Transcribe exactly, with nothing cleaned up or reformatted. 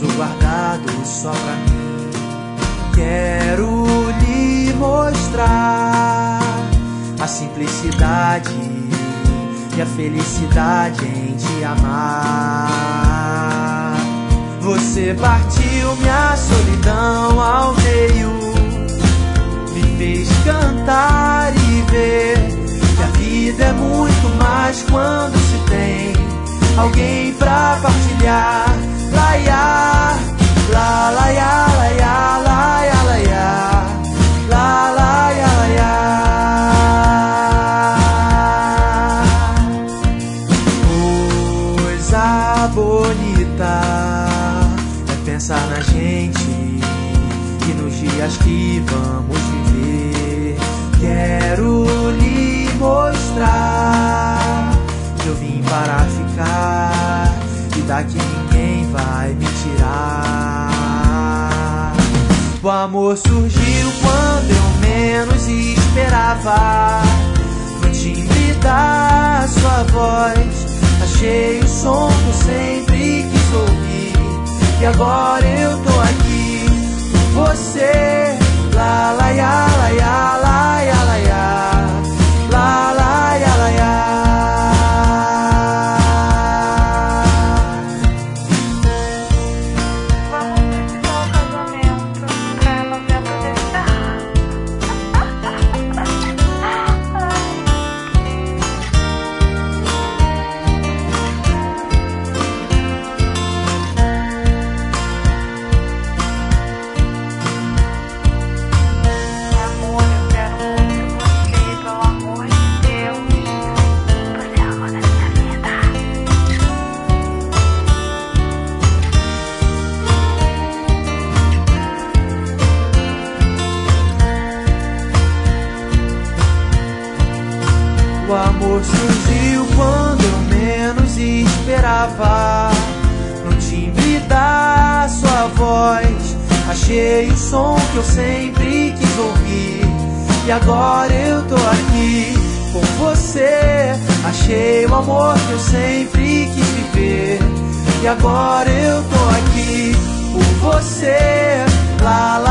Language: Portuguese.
tesouro guardado só pra mim. Quero lhe mostrar a simplicidade e a felicidade em te amar. Você partiu minha solidão ao meio, me fez cantar e ver que a vida é muito mais quando se tem alguém pra partilhar. Laia, la la ya, la ya, la ya, la ya, la la ya, la ya. Coisa bonita é pensar na gente e nos dias que vamos viver. Quero lhe mostrar que eu vim para ficar e daqui ninguém vai me tirar. O amor surgiu quando eu menos esperava. No timbre da sua voz achei o som que eu sempre quis ouvir. E agora eu tô aqui com você. La la ya, la ya, la ya, la ya, la la ya, la ya. O amor surgiu quando eu menos esperava. No timbre da sua voz achei o som que eu sempre quis ouvir. E agora eu tô aqui com você. Achei o amor que eu sempre quis viver. E agora eu tô aqui por você. Lá,